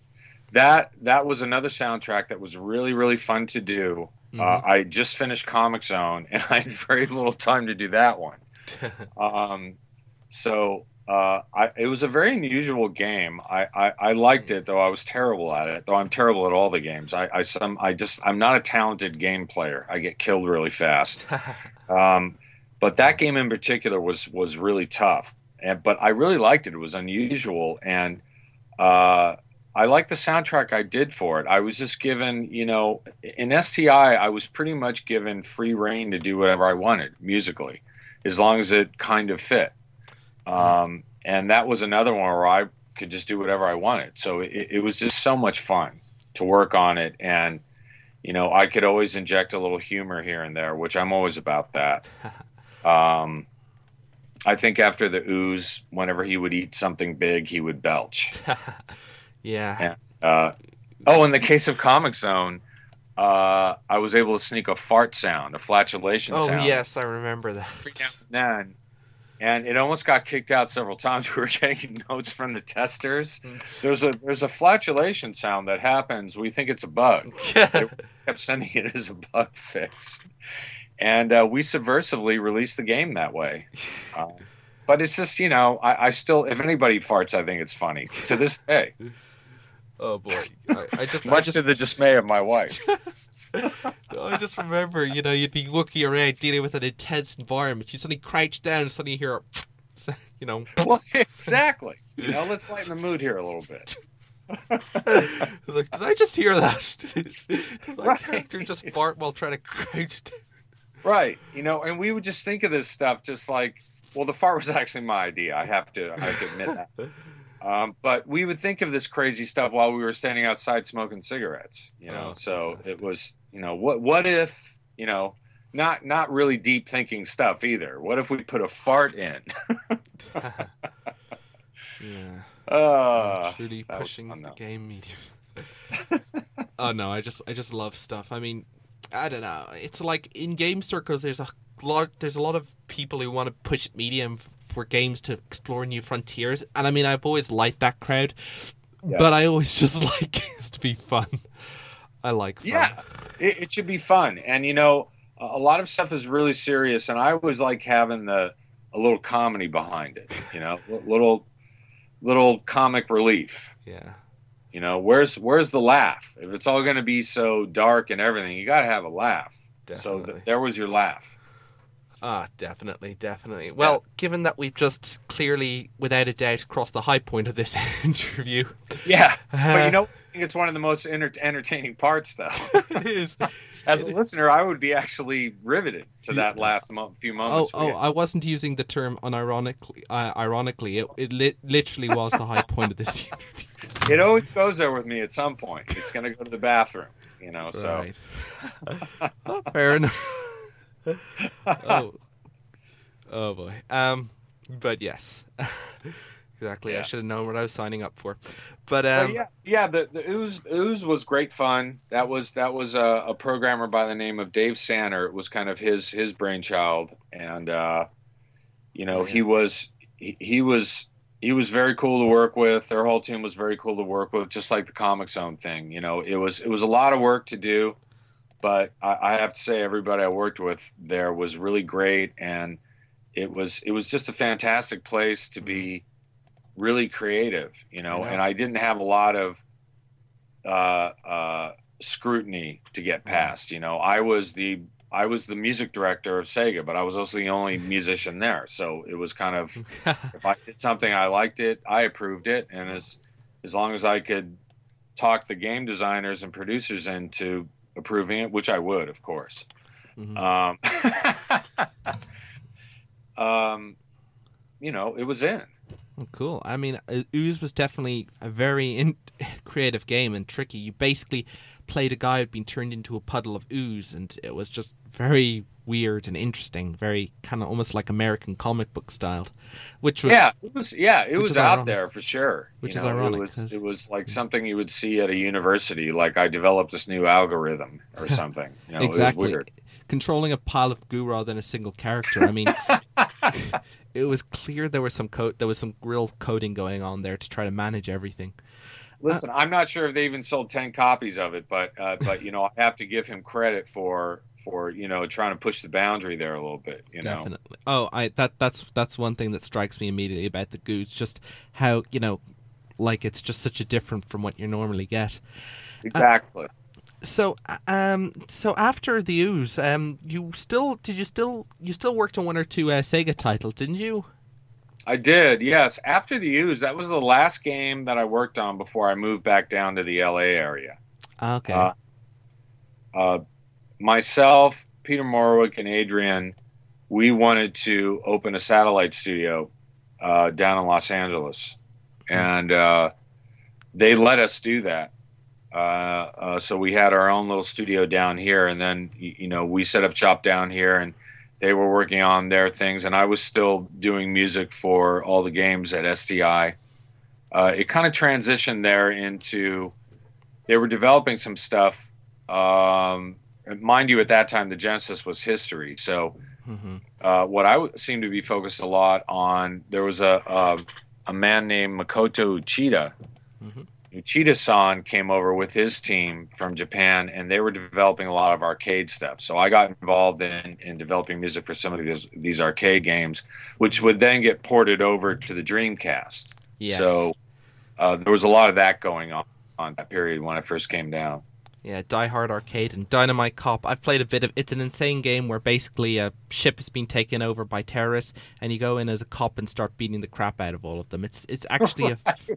That that was another soundtrack that was really really fun to do. Uh, I just finished Comic Zone, and I had very little time to do that one. Um, so uh, I, it was a very unusual game. I, I, I liked it, though I was terrible at it. Though I'm terrible at all the games. I I, some, I just I'm not a talented game player. I get killed really fast. Um, but that game in particular was was really tough. And but I really liked it. It was unusual, and uh, I liked the soundtrack I did for it. I was just given, you know, in S T I, I was pretty much given free reign to do whatever I wanted musically, as long as it kind of fit. Um, and that was another one where I could just do whatever I wanted. So it, it was just so much fun to work on it. And, you know, I could always inject a little humor here and there, which I'm always about that. Um, I think after the Ooze, whenever he would eat something big, he would belch. Yeah. And, uh, oh, in the case of Comic Zone, uh, I was able to sneak a fart sound, a flatulation Oh sound. yes, I remember that. Every now and then. And it almost got kicked out several times. We were getting notes from the testers. There's a there's a flatulation sound that happens. We think it's a bug. They kept sending it as a bug fix. And uh, we subversively released the game that way. Uh, but it's just, you know, I, I still, if anybody farts, I think it's funny to this day. Oh boy, I, I just I Much just to the dismay of my wife. I just remember, you know, you'd be looking around dealing with an intense environment. You suddenly crouch down and suddenly hear, a, you know. Well, exactly. You know, let's lighten the mood here a little bit. I was like, did I just hear that? Did my Right. character just fart while trying to crouch down? Right. You know, and we would just think of this stuff just like, well, the fart was actually my idea. I have to, I have to admit that. Um, but we would think of this crazy stuff while we were standing outside smoking cigarettes, you know. Oh, so fantastic. it was, you know, what what if, you know, not not really deep thinking stuff either. What if we put a fart in? Yeah. Uh, Truly that was pushing fun, the though. game medium. Oh no, I just I just love stuff. I mean, I don't know. It's like in game circles, there's a lot there's a lot of people who want to push medium f- for games to explore new frontiers, and I mean, I've always liked that crowd, Yeah. but I always just like games to be fun. I like fun. Yeah, it, it should be fun. And you know, a a lot of stuff is really serious, and I always like having the a little comedy behind it. You know, L- little little comic relief. Yeah. You know, where's where's the laugh? If it's all going to be so dark and everything, you got to have a laugh. So Definitely. th- there was your laugh. Ah, definitely, definitely. Well, given that we've just clearly, without a doubt, crossed the high point of this interview, Yeah, but Uh, you know, I think it's one of the most enter- entertaining parts, though. it is. As a listener, I would be actually riveted to that last mo- few Oh, moments. we oh! had. I wasn't using the term unironically. Uh, ironically, it it li- literally was the high point of this interview. It always goes there with me at some point. It's going to go to the bathroom, you know. So Right. Oh, fair enough. Oh, Oh boy. Um, but yes, exactly. I Yeah. should have known what I was signing up for. But But um, yeah, yeah. The the ooze ooze was great fun. That was that was a, a programmer by the name of Dave Sanner. It was kind of his his brainchild, and uh, you know Oh, yeah. he was he, he was he was very cool to work with. Their whole team was very cool to work with, just like the Comic Zone thing. You know, it was it was a lot of work to do, but I, I have to say everybody I worked with there was really great, and it was it was just a fantastic place to be really creative, you know, I know. and I didn't have a lot of uh, uh, scrutiny to get past. You know, I was the I was the music director of Sega, but I was also the only musician there. So it was kind of, if I did something I liked it, I approved it, and as as long as I could talk the game designers and producers into approving it, which I would, of course. Mhm. Um, um, you know, it was in. Oh, cool. I mean, uh, Ooze was definitely a very in- creative game and tricky. You basically played a guy who'd been turned into a puddle of ooze, and it was just very weird and interesting, very kind of almost like American comic book styled, which was Yeah, it was. Yeah, it which was is out ironic. there for sure. Which You is know, ironic, It was, 'cause- it was like something you would see at a university. Like I developed this new algorithm or something. You know, exactly. It was weird. Controlling a pile of goo rather than a single character. I mean, it was clear there was some code, there was some real coding going on there to try to manage everything. Listen, I'm not sure if they even sold ten copies of it, but uh, but you know, I have to give him credit for for you know trying to push the boundary there a little bit. You know, Definitely. Oh, I that that's that's one thing that strikes me immediately about the goos, just how, you know, like it's just such a different from what you normally get. exactly. So, uh, um, so after the ooze, um, you still did you still you still worked on one or two uh, Sega titles, didn't you? I did, yes. After the Ooze, that was the last game that I worked on before I moved back down to the L A area. Okay. Uh, uh, myself, Peter Morwick, and Adrian, we wanted to open a satellite studio uh, down in Los Angeles, and uh, they let us do that. Uh, uh, so we had our own little studio down here, and then y- you know we set up shop down here, and they were working on their things, and I was still doing music for all the games at S T I. Uh, it kind of transitioned there into they were developing some stuff. Um, mind you, at that time the Genesis was history, so hmm uh, what I w- seemed to be focused a lot on, there was a a, a man named Makoto Uchida. Mhm. Uchida-san came over with his team from Japan, and they were developing a lot of arcade stuff. So I got involved in, in developing music for some of these these arcade games, which would then get ported over to the Dreamcast. Yes. So uh, there was a lot of that going on on that period when I first came down. Yeah, Die Hard Arcade and Dynamite Cop. I've played a bit of. It's an insane game where basically a ship has been taken over by terrorists, and you go in as a cop and start beating the crap out of all of them. It's it's actually a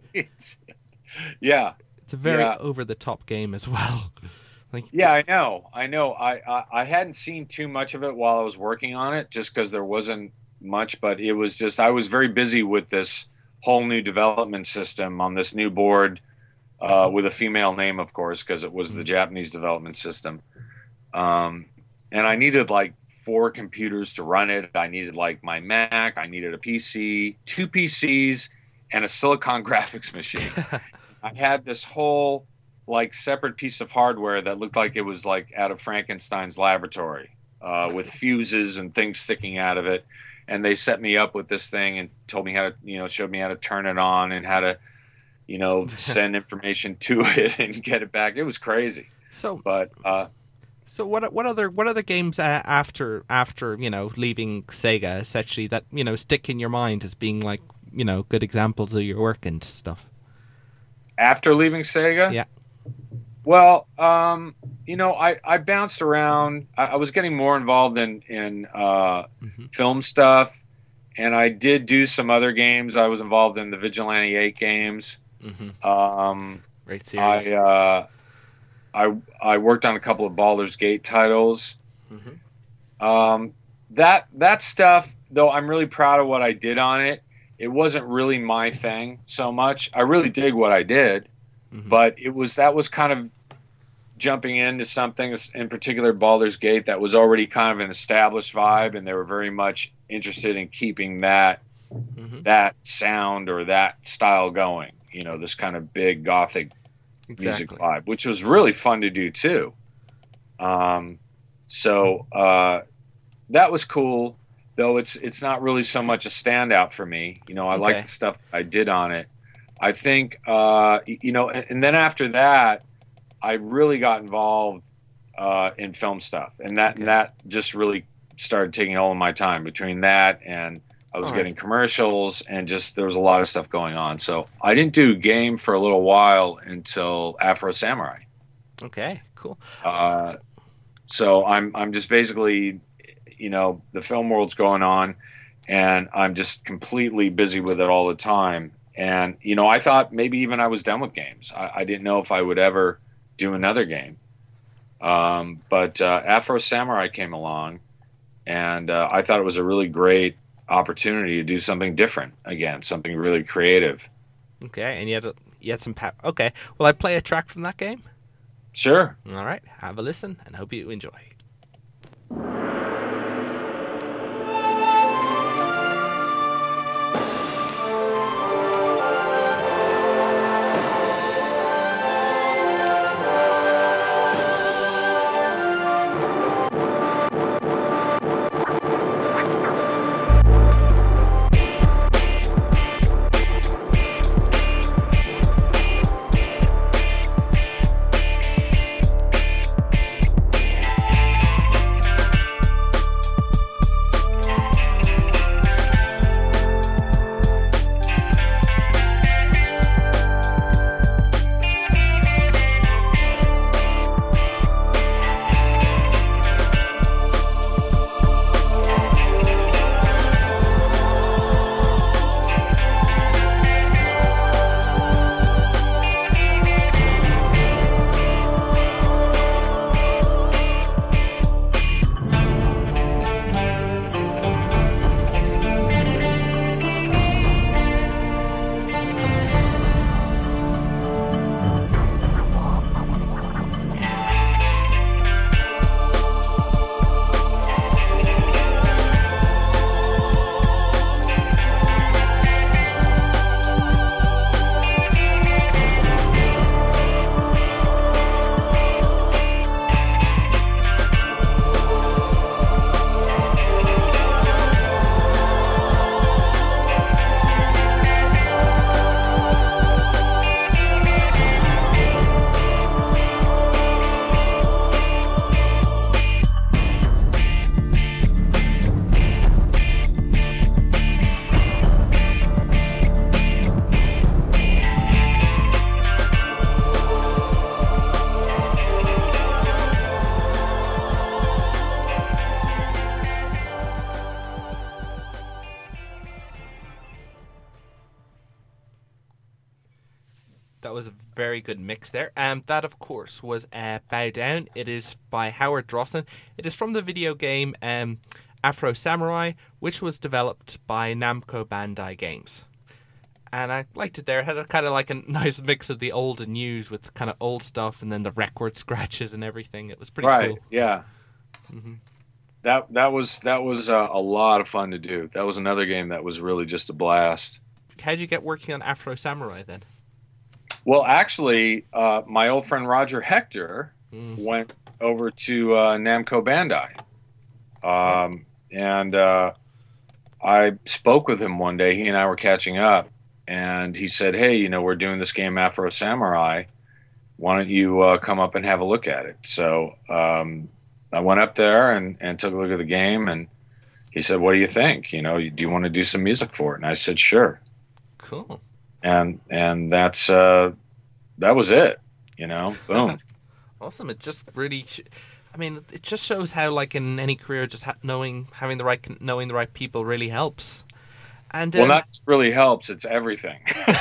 yeah. it's a very Yeah. over the top game as well. Like Yeah, I know. I know. I, I, I hadn't seen too much of it while I was working on it just because there wasn't much, but it was just, I was very busy with this whole new development system on this new board uh, with a female name, of course, because it was the Japanese development system. Um, and I needed like four computers to run it. I needed like my Mac, I needed a P C, two P Cs, and a Silicon graphics machine. I had this whole like separate piece of hardware that looked like it was like out of Frankenstein's laboratory uh, with fuses and things sticking out of it. And they set me up with this thing and told me how to, you know, showed me how to turn it on and how to, you know, send information to it and get it back. It was crazy. so. But uh, So what what other what other games uh, after after you know leaving Sega essentially that you know stick in your mind as being like you know good examples of your work and stuff? after leaving Sega, Yeah. Well, um, you know, I, I bounced around. I, I was getting more involved in in uh, Mhm. film stuff, and I did do some other games. I was involved in the Vigilante Eight games. Mm-hmm. Um, Great series. I uh, I I worked on a couple of Baldur's Gate titles. Mhm. Um, that that stuff, though, I'm really proud of what I did on it. It wasn't really my thing so much. I really dig what I did, Mhm. but it was that was kind of jumping into something, in particular Baldur's Gate, that was already kind of an established vibe, and they were very much interested in keeping that Mm-hmm. that sound or that style going. You know, this kind of big gothic music Exactly. vibe, which was really fun to do too. Um, so uh, that was cool, though it's it's not really so much a standout for me. You know, I like Okay. the stuff I did on it. I think, uh, y- you know, and, and then after that, I really got involved uh, in film stuff, and that Okay. and that just really started taking all of my time. Between that and I was All right. getting commercials, and just there was a lot of stuff going on. So I didn't do game for a little while until Afro Samurai. Okay. Cool. Uh, so I'm I'm just basically, you know, the film world's going on, and I'm just completely busy with it all the time. And you know, I thought maybe even I was done with games. I, I didn't know if I would ever do another game. Um, but uh, Afro Samurai came along, and uh, I thought it was a really great opportunity to do something different again, something really creative. Okay. And you had a, you had some pa- Okay. Will I play a track from that game? Sure. All right. Have a listen, and hope you enjoy. That was a very good mix there. Um, that, of course, was uh, Bow Down. It is by Howard Droslin. It is from the video game um, Afro Samurai, which was developed by Namco Bandai Games. And I liked it there. It had a kind of like a nice mix of the old and new with kind of old stuff and then the record scratches and everything. It was pretty Right. cool. Yeah. Mhm. That that was that was uh, a lot of fun to do. That was another game that was really just a blast. How'd you get working on Afro Samurai then? Well, actually, uh, my old friend Roger Hector Mm. went over to uh, Namco Bandai, um, and uh, I spoke with him one day. He and I were catching up, and he said, "Hey, you know, we're doing this game Afro Samurai. Why don't you uh, come up and have a look at it?" So um, I went up there and, and took a look at the game, and he said, "What do you think? You know, do you want to do some music for it?" And I said, "Sure." Cool. And and that's uh, that was it. You know, boom. Awesome. It just really, sh- I mean, it just shows how, like in any career, just ha- knowing, having the right, con- knowing the right people really helps. And Well, um, not just really helps; it's everything.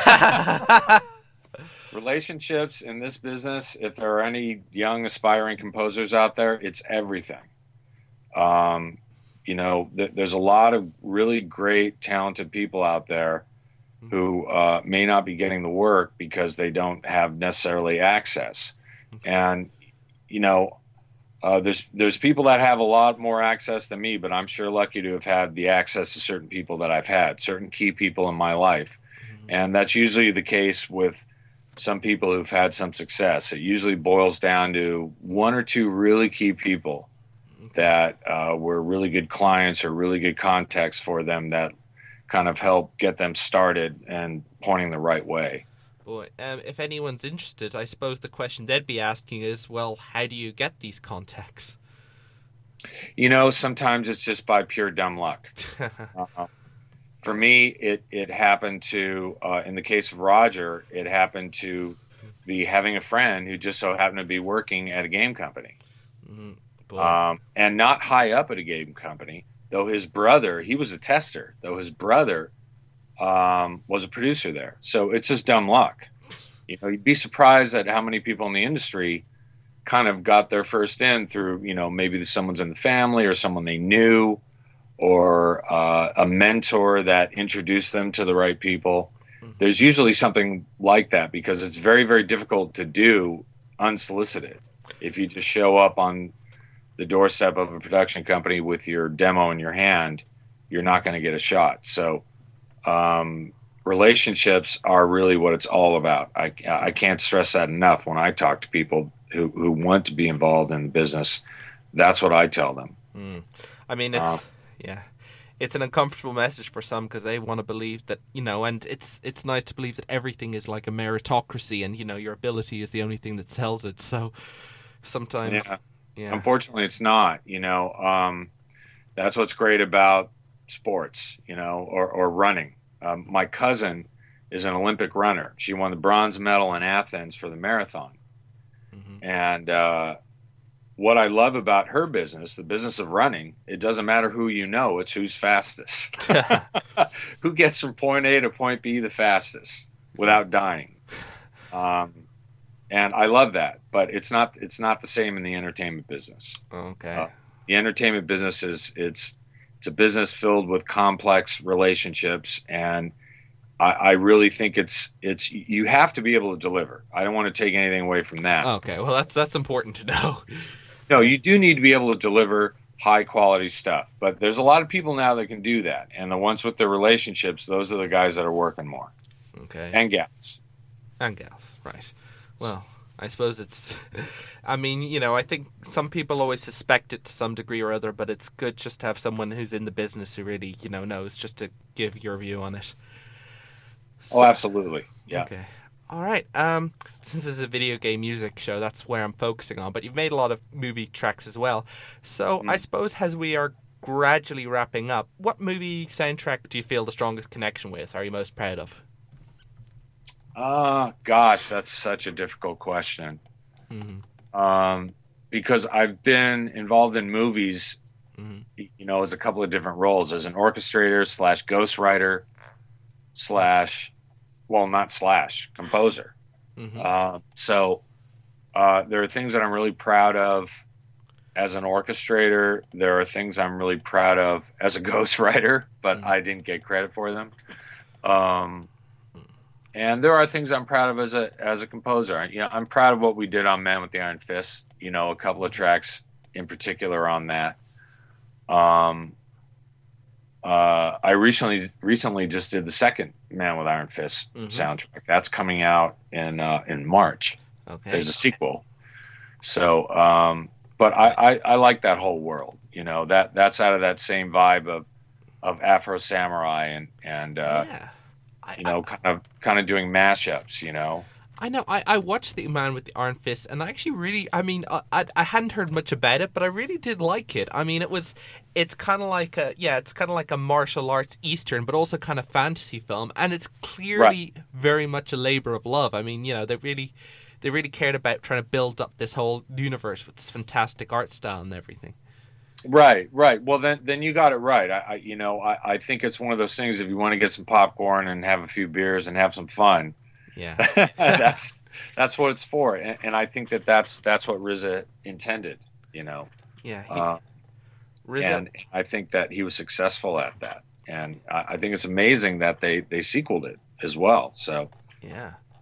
Relationships in this business, if there are any young aspiring composers out there, it's everything. Um, you know, th- there's a lot of really great, talented people out there who uh, may not be getting the work because they don't have necessarily access. And, you know, uh, there's there's people that have a lot more access than me, but I'm sure lucky to have had the access to certain people that I've had, certain key people in my life. Mm-hmm. And that's usually the case with some people who've had some success. It usually boils down to one or two really key people that uh, were really good clients or really good contacts for them that kind of help get them started and pointing the right way. Boy, um, if anyone's interested, I suppose the question they'd be asking is, well, how do you get these contacts? You know, sometimes it's just by pure dumb luck. uh, for me, it, it happened to, uh, in the case of Roger, it happened to be having a friend who just so happened to be working at a game company. Mm-hmm. Um, and not high up at a game company, though his brother, he was a tester, though his brother um, was a producer there. So it's just dumb luck. You know, you'd be surprised at how many people in the industry kind of got their first in through, you know, maybe someone's in the family or someone they knew or uh, a mentor that introduced them to the right people. There's usually something like that because it's very, very difficult to do unsolicited. If you just show up on the doorstep of a production company with your demo in your hand, you're not going to get a shot. So um, relationships are really what it's all about. I, I can't stress that enough when I talk to people who, who want to be involved in business. That's what I tell them. Mm. I mean, it's, uh, yeah, it's an uncomfortable message for some because they want to believe that, you know, and it's, it's nice to believe that everything is like a meritocracy and, you know, your ability is the only thing that sells it. So sometimes... Yeah. Yeah. Unfortunately, it's not, you know, um, that's what's great about sports, you know, or, or running. Um, my cousin is an Olympic runner. She won the bronze medal in Athens for the marathon. Mm-hmm. And uh, what I love about her business, the business of running, it doesn't matter who you know, it's who's fastest. Who gets from point A to point B the fastest without dying. Um, And I love that, but it's not it's not the same in the entertainment business. Okay. Uh, the entertainment business is it's it's a business filled with complex relationships, and I, I really think it's it's you have to be able to deliver. I don't want to take anything away from that. Okay, well that's that's important to know. No, you do need to be able to deliver high quality stuff, but there's a lot of people now that can do that, and the ones with the relationships, those are the guys that are working more. Okay. And gals. And gals, right. Well, I suppose it's, I mean, you know, I think some people always suspect it to some degree or other, but it's good just to have someone who's in the business who really, you know, knows just to give your view on it. So, oh, absolutely. Yeah. Okay. All right. Um, since this is a video game music show, that's where I'm focusing on, but you've made a lot of movie tracks as well. So mm. I suppose as we are gradually wrapping up, what movie soundtrack do you feel the strongest connection with? Are you most proud of? Uh, gosh, that's such a difficult question. Mm-hmm. Um, because I've been involved in movies, mm-hmm. you know, as a couple of different roles, as an orchestrator slash ghostwriter slash, well, not slash, composer. Mm-hmm. Uh, so uh, there are things that I'm really proud of as an orchestrator. There are things I'm really proud of as a ghostwriter, but mm-hmm. I didn't get credit for them. Um, And there are things I'm proud of as a as a composer. You know, I'm proud of what we did on Man with the Iron Fist. You know, a couple of tracks in particular on that. Um, uh, I recently recently just did the second Man with Iron Fist mm-hmm. soundtrack. That's coming out in uh, in March. Okay. There's a sequel. So, um, but I, I, I like that whole world. You know, that that's out of that same vibe of of Afro Samurai and and. Uh, yeah. I, you know, I, kind of kind of doing mashups, you know. I know. I, I watched The Man with the Iron Fist, and I actually really, I mean, I, I, I hadn't heard much about it, but I really did like it. I mean, it was, it's kind of like a, yeah, it's kind of like a martial arts Eastern, but also kind of fantasy film, and it's clearly right. very much a labor of love. I mean, you know, they really, they really cared about trying to build up this whole universe with this fantastic art style and everything. Right, right. Well, then, then you got it right. I, I you know, I, I think it's one of those things. If you want to get some popcorn and have a few beers and have some fun, yeah, that's that's what it's for. And, and I think that that's that's what R Z A intended. You know. Yeah. He, uh, R Z A. And I think that he was successful at that. And I, I think it's amazing that they they sequeled it as well. So. Yeah.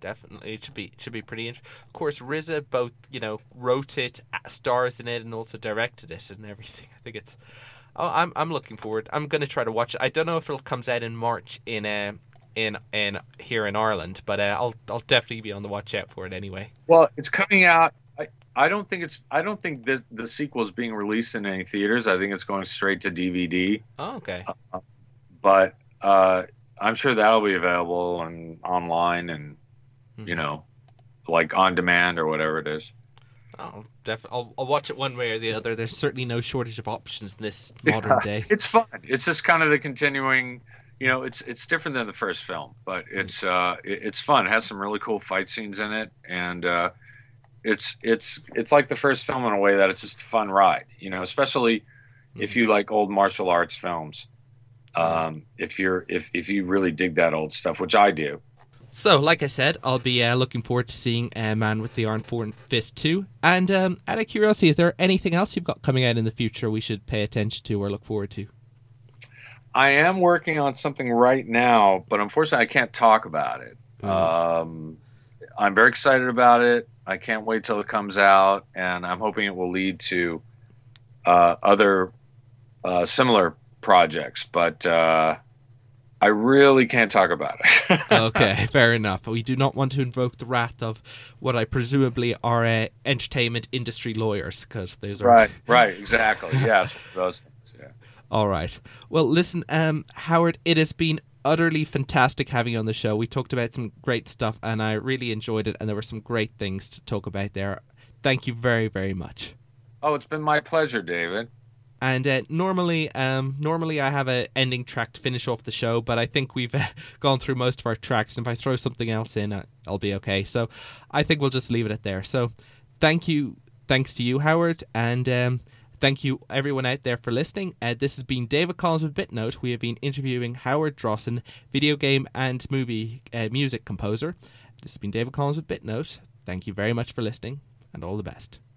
definitely. It should be it should be pretty interesting. Of course, R Z A both you know wrote it, stars in it, and also directed it and everything. I think it's. Oh, I'm I'm looking forward. I'm gonna try to watch it. I don't know if it comes out in March in uh, in in here in Ireland, but uh, I'll I'll definitely be on the watch out for it anyway. Well, it's coming out. I, I don't think it's. I don't think this the sequel is being released in any theaters. I think it's going straight to D V D. Oh, okay. Uh, but uh, I'm sure that'll be available and online and mm-hmm. you know, like on demand or whatever it is. I'll definitely. I'll, I'll watch it one way or the other. There's certainly no shortage of options in this modern yeah, day. It's fun. It's just kind of the continuing. You know, it's it's different than the first film, but it's uh, it, it's fun. It has some really cool fight scenes in it, and uh, it's it's it's like the first film in a way that it's just a fun ride. You know, especially mm-hmm. if you like old martial arts films. Um, if you're if if you really dig that old stuff, which I do. So, like I said, I'll be uh, looking forward to seeing uh, Man with the Iron Fist two. And um, out of curiosity, is there anything else you've got coming out in the future we should pay attention to or look forward to? I am working on something right now, but unfortunately I can't talk about it. Mm. Um, I'm very excited about it. I can't wait till it comes out, and I'm hoping it will lead to uh, other uh, similar projects, but... Uh, I really can't talk about it. Okay, fair enough. We do not want to invoke the wrath of what I presumably are uh, entertainment industry lawyers, because those are... Right, right, exactly. Yeah, those things, yeah. All right. Well, listen, um, Howard, it has been utterly fantastic having you on the show. We talked about some great stuff, and I really enjoyed it, and there were some great things to talk about there. Thank you very, very much. Oh, it's been my pleasure, David. And uh, normally, um, normally I have an ending track to finish off the show, but I think we've uh, gone through most of our tracks, and if I throw something else in, uh, I'll be okay. So I think we'll just leave it at there. So thank you, thanks to you, Howard, and um, thank you everyone out there for listening. Uh, this has been David Collins with BitNote. We have been interviewing Howard Drossen, video game and movie uh, music composer. This has been David Collins with BitNote. Thank you very much for listening, and all the best.